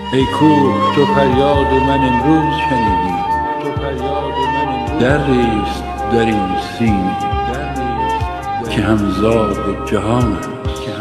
ای کوه تو فریاد من امروز شنیدی، دریست در این سینه که همزاد جهان است.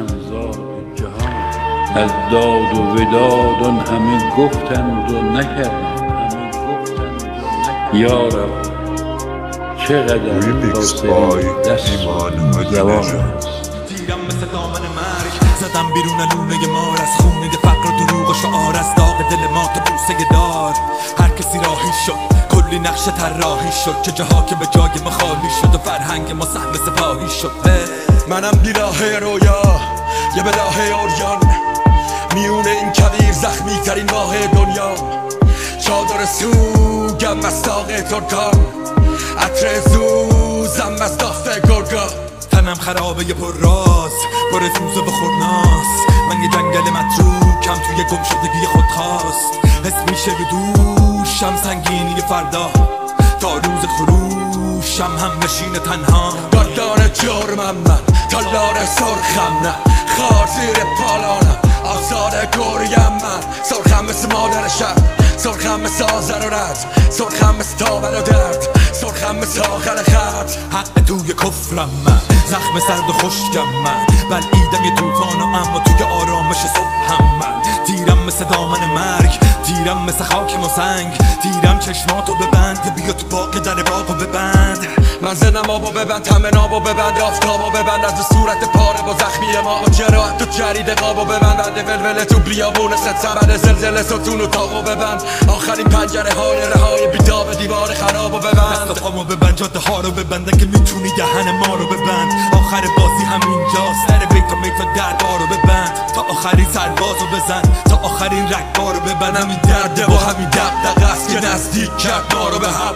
از داد و وداد آن همه گفتند و نکردند. یا رب چقدر فاصله دست زبان است. تیرم مثل دامن مرگ زدم بیرون لونه مار، از خونه فقر و دروغ و شعار، از داغ دل ما تو بوسه دار. هر کسی راهی شد، کلی نقش طراحی شد، که جاها که به جای ما خالی شد و فرهنگ ما سهم سپاهی شد. منم بیراه رویا یه براه اوریان، میونه این کویر زخمی ترین ماه دنیا. چادر سوگم از ساق ترکان، عطر زوزم از داف گرگا. تنم خرابه پر راز، پر زوزه و خورناس. من یه جنگل متروکم توی گم شدگی خودخواست. حس میشه رو دوشم سنگینی فردا، تا روز خروشم هم نشین تنها. گردان جرمم من، تالار سرخم نه، خار زیر پالانم، آزار گریم من. سرخم مثل مادر شب، سرخم مثل آزر و رد، سرخم مثل تاول و درد، سرخم مثل آخر خط. حق توی کفرم من، زخم سرد و خشکم من، بلعیدم یه توفان و اما توی آرامش صبحم من. تیرم مثل دامن مرگ، تیرم مثل خاک و سنگ، تیرم چشماتو ببند، بیا تو باغ در باغو ببند. من زنم آبو ببند، همه نابو ببند، آفتابو ببند، از صورت پاره با زخمی ما و جراحت تو جرید قابو ببند. بنده ولوله تو بیابون ست سبد زلزله ستون و تاقو ببند. آخرین پنجره های رهای بیداب دیوار خرابو ببند. دست پامو ببند، جاده ها رو ببند، که میتونی دهن ما رو ببند. آخر بازی همینجاست، سر بیت و دربار رو ببند. تا آخرین سربازو بزن، تا آخرین رگبار رو ببند. همین درده و همین دغدغه است که نزدیک کرد ما رو به هم.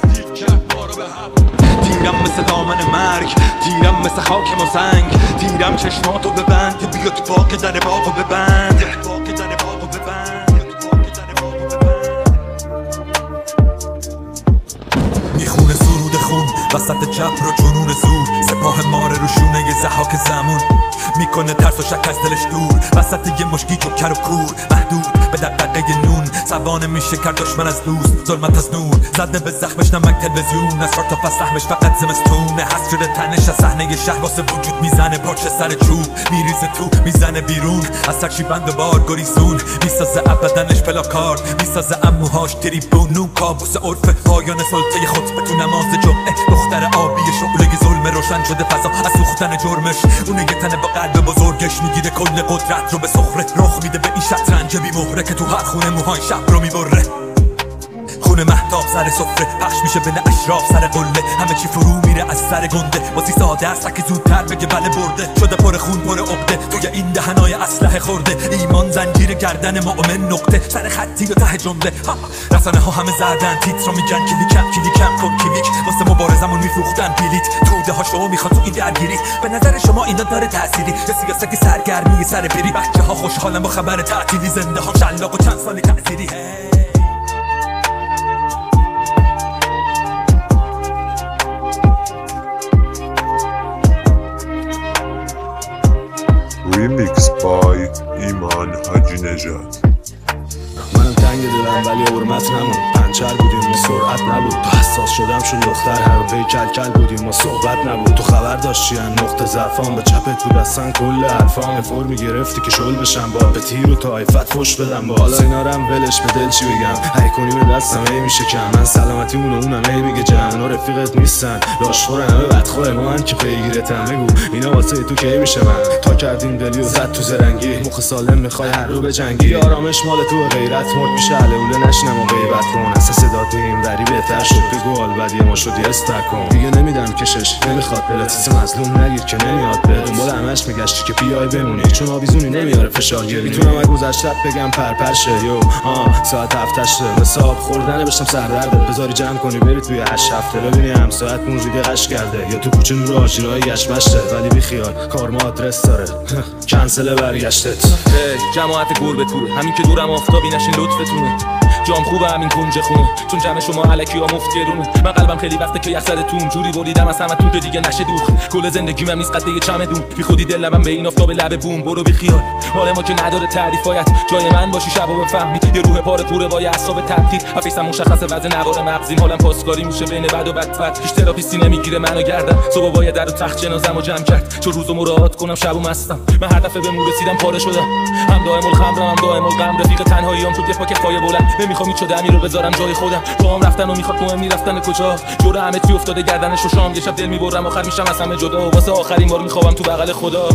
تیرم مثل دامن مرگ، تیرم مثل خاک و سنگ، تیرم چشماتو ببند، بیا تو باغ در باغو ببند. میخونه سرود خون وسط جبر و جنون زور، سپاه ماره رو شونه ضحاک زمون، میکنه ترس و شک از دلش دور. وسط یه مشکی جوکر و کور، محدود به دقدقه نون، سوانه میشه کرد دشمن از دوست، ظلمت از نور. زده به زخمش نمک تلویزیون، از چهار تا فصل سهمش فقط زمستونه. حس شده تنش از صحنه شهر، واسه وجود میزنه پاچه سر چوب، میریزه تو میزنه بیرون، از سرچی بند و بار گریزون. میسازه ابدنش پلاکارد، میسازه اموهاش تریبون. کابوس عرف پایان سلطه خطبه تو نماز جمعه، دختر آبی شعله ظلم روشن شده فضا از سوختن جرمش. اونه یه تنه با قلب بزرگش، میگیره کل قدرت رو به سخره، رخ میده به این شطرنج بی مهره که تو هر خونه موهای شب رو میبره. خونه مهتاب سر سفره، پخش میشه بین اشراف سر قله، همه چی فرو میره از سر گنده. بازی ساده است که زودتر بگه بله برده، شده پر خون پر عقده، توی این دهنای اسلحه خورده. ایمان زنجیر گردن مؤمن نقطه، سر خطی و ته جمله. رسانه ها همه زردن، تیتر رو میگن کلیکم کن کلیک، واسه مبارزمون میفروختن بلیت. توده ها شما میخواد تو این درگیری، به نظر شما اینا داره تأثیری؟ یا سیاستی سرگرمی سر بری؟ بچه ها خوشحالن با خبر تعطیلی، زنده ها شلاق و چند سالی تأثیری. Remix by ایمان حاجی نژاد. منم تنگ دلم ولی حرمت نمون، پنچر بودیم ما سرعت نبود. تو حساس شدم شد دختر، هر پی کل کل بودیم ما صحبت نبود. تو خبر داشتی ان نقطه ضعفام، به چپت بود اصلا کل حرفام. فور میگرفتی که شل بشم با به تیر و طایفت فش بدم با. حالا اینارم ولش به دل چی بگم، هی کنی به دستم ای میشه کم. من سلامتی اونم ای میگه جمع، اونا رفیقت نیستن لاشخورن، همه بدخواه ما هن که پیگیرتم. بگو اینا واسه تو کی میشه من؟ تا کردیم دلی و زد تو زرنگی، مخ سالم میخوای هر رو بجنگی. آرامش مال تو غیرت مرد میشه علوله نشنم و غیبت کن. از صدات این وری بهتر شد، بگو حال بدی ما شد یه استکن. دیگه نمیدم کشش نمیخواد پلاتیس مظلوم نگیر که نمیاد به دنبال همش میگشتی که بیای بمونی، چون آویزونی نمیاره فشار گیری. میتونم از گذشتت بگم پرپرشه یو ساعت هفتشه، حساب خوردنه بشم سردرده. بذاری جمع کنی بری توی 8 هفته، ببینی همسایت مون ریده قش کرده، یا تو کوچه نور آشیرای گشمشته. ولی بی خیال کار ما آدرس داره، کنسل برگشتت. جماعت گربه توره، همین که دورم آفتابی نشین لطفتونه. جام خوبه همین کنج خونه، چون جمع شما الکی ها مفت گرونه. من قلبم خیلی وقته که یخ زده توم، جوری بریدم از همتون که دیگه نشه دوخت. کل زندگیم هم نیست قد یه چمدون، بی خودی دل لبم به این آفتاب لب بوم. برو بی خیال حال ما که نداره تعریفایت، جای من باشی شبو بفهمی. یه روح پاره پوره با اعصاب تبدیل، افیسم مشخصه وزن نوار مغزیم. حالم پاسکاری میشه بین بد و بدفت، هیچ تراپیستی نمیگیره منو گردن. صبح باید در و تخت جنازه‌مو جمع کرد، چون روزو مراعات کنم شبو مستم. من هر دفعه بهم رسیدم پاره شدم، هم دائم الخمرم هم دائم الغم. رفیق تنهاییام شد یه پاکت پای بلند، نمیخوام هیچ شده رو بذارم جای خودم. راهم رفتن و میخواد مهم رفتن کجا، جور همه چی افتاده گردنش و شام. یه شب دل میبرم آخر میشم از همه جدا، واسه آخرین بار میخوام تو بغل خدا.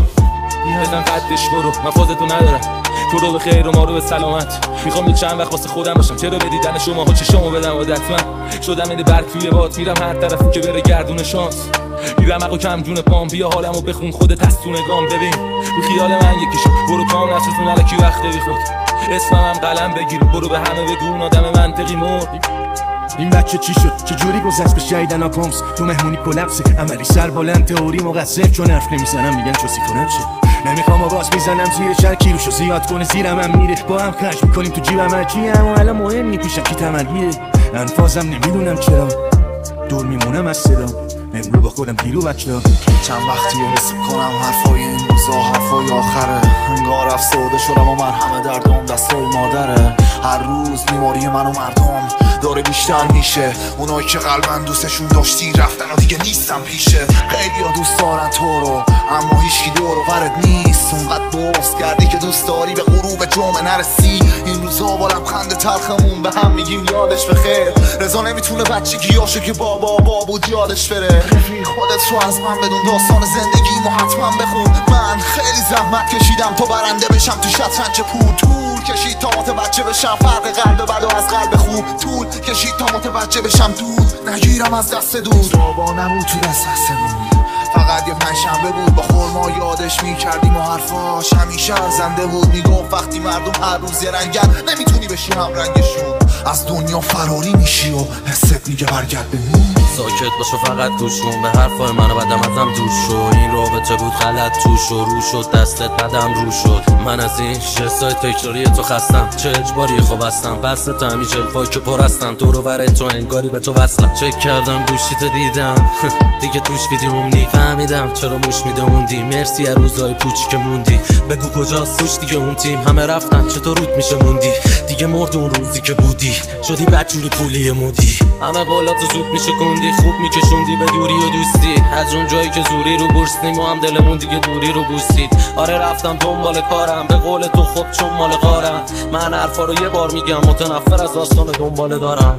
بزن قدش برو، من فازتو ندارم، تو رو به خیر و ما رو به سلامت. میخوام یه چند وقت واسه خودم باشم، چرا به دیدن شما ها چشامو بدم عادت. من شدم این برگ توی باد، میرم هر طرفی که بره گردون شانس. میرم اقو کم جون پام، بیا حالمو بخون خودت از تو نگام. ببین رو خیال من یکیشو، برو پام نسوزون الکی وقت بی خود. اسمم قلم بگیر، برو به همه بگو اون آدم منطقی مرد. این بچه چی شد؟ چجوری گذشت به شیدن آکامس؟ تو مهمونی کلپسه، عملی سر بلند، تئوری مقصر. چون حرف نمیزنم میگن چوسی کنم شه. نمیخوام آواز میزنم زیر شر، کیلوشو زیاد کنه زیرم هم میره. با هم خرج میکنیم تو جیبم هرچی، اما الان مهم نی پیشم کی تمرگیه. انفازم نمیدونم چرا دور میمونم از صدا، امرو با خودم پیرو بچه. چند وقتیه حس کنم حرفای این روزا حرفای آخره. انگار افسرده شدم و مرهم دردم دستای مادره. هر روز بیماری من و مردم داره بیشتر میشه. اونایی که قلبن دوستشون داشتی رفتن و دیگه نیستم پیشه. خیلی ها دوست دارن تو رو، اما هیچکی دور و برت نیست. اونقدر درست کردی که دوست داری به غروب جمعه نرسی. این روزها با لبخند تلخمون به هم میگیم یادش بخیر. رضا نمیتونه بچگیاشو که بابا بود یادش بره. رفیق خودت رو از من بدون، داستان زندگیمو حتما بخون. من خیلی زحمت کشیدم تا برنده بشم تو شطرنج پول. طول کشید تا متوجه بشم فرق قلب بد و از قلب خوب. طول کشید تا متوجه بشم دور نگیرم از دست دور. بابا نبود تو دستمون، فقط یه پنجشنبه بود با خورما یادش میکردیم و حرفاش همیشه ارزنده بود. میگفت وقتی مردم هر روز یه رنگن، نمیتونی بشی هم رنگشون. از دنیا فراری میشی و حست میگه برگرد به نور. ساکت باشو فقط گوش کن به حرفای منو، بدم ازم دور شو. این رابطه بود غلط توش و رو شد دستت بدم رو شد. من از این جستای تکراری تو خستم، چه اجباری خوب هستم. بست همیشه الفای که پر هستم، دور و بر تو انگاری به تو وصلم. چک کردم گوشیتو دیدم دیگه توش ویدیوم نی. فهمیدم چرا موش میدموندی، مرسی از روزای پوچی که موندی. بگو کجاست توش دیگه اون تیم، همه رفتن چطور رود میشه موندی. دیگه مرد اون روزی که بودی، شدی بدجوری پولی مودی. همه بالاتو زود میشه کندی، خوب میکشوندی به دوری و دوستی. از اون جایی که زوری رو برسنیم و هم دلمون دیگه دوری رو بوسید. آره رفتم دنبال کارم، به قول تو خب چون مال غارم. من حرفا رو یه بار میگم، متنفر از داستان دنباله دارم.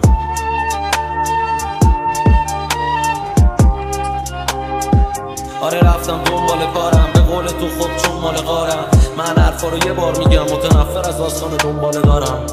آره رفتم دنبال کارم، به قول تو خب چون مال غارم. من حرفا رو یه بار میگم، متنفر از داستان دنباله دارم.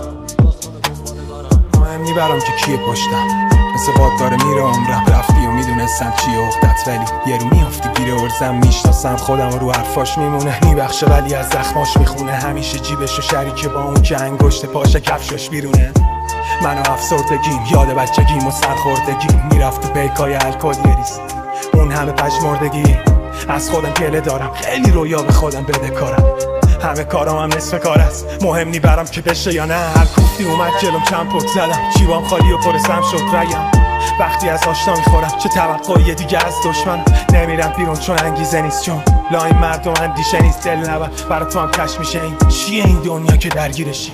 مهم میبرم که کیه پشتم، مثل باد داره میره عمرم. رفتی و میدونستم چیه اختت، ولی یه رو میافتی گیره ارزم. میشناسم خودم رو حرفاش میمونه، میبخشه ولی از زخماش میخونه. همیشه جیبش و شریکه با اون که انگشت پاش کفشش بیرونه. من و افسردگیم، یاد بچگیم و سرخوردگیم. میرفت تو پیکای الکل یریست، اون همه پشمردگی. از خودم گله دارم، خیلی رویا به خودم بده کارم. همه کارام هم نصف کار است، مهم نی برام که بشه یا نه. هر کوفتی اومد جلوم چند پک زدم، جیبام خالی و پرسم شد رگم. وقتی از آشنا میخورم چه توقعی دیگه از دشمن. نمیرم بیرون چون انگیزه نیست، چون لاین مردم اندیشه نیست. دل نبر برای تو هم کش میشه، این چیه این دنیا که درگیرشی.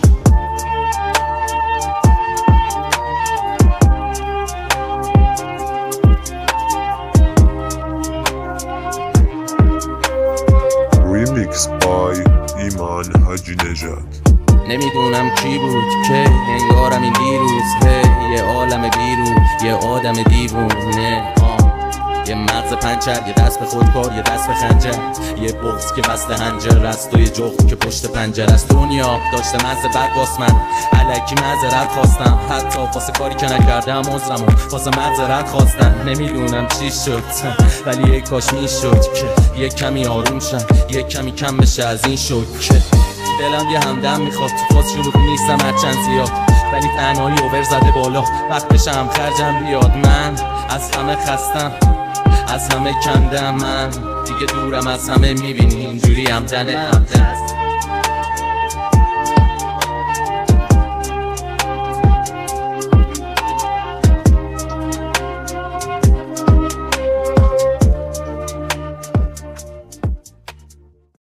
Remix by ایمان حاجی نژاد. نمیدونم کی بود که انگارم این دیروز. یه عالم بیرون، یه آدم دیوونه. یه مغز پنچر، یه دست به خودکار، یه دست به خنجر. یه بغض که وصل هنجر است و یه جغد که پشت پنجر است. دنیا داشته مزه بد واس من، الکی معذرت خواستم. حتی واسه کاری که نکردم عذرمو واسه معذرت خواستم. نمیدونم چی شد ولی یک کاش میشد که یه کمی آروم شم، یه کمی کم بشه از این شد که دلم یه همدم میخواد. تو فاز شلوغ نیستم هرچند زیاد، ولی تنهایی اوور زده بالا. وقت بشم خرجم بیاد. من از همه خستم، از همه کندم. من دیگه دورم از همه، میبینی اینجوری همدنه.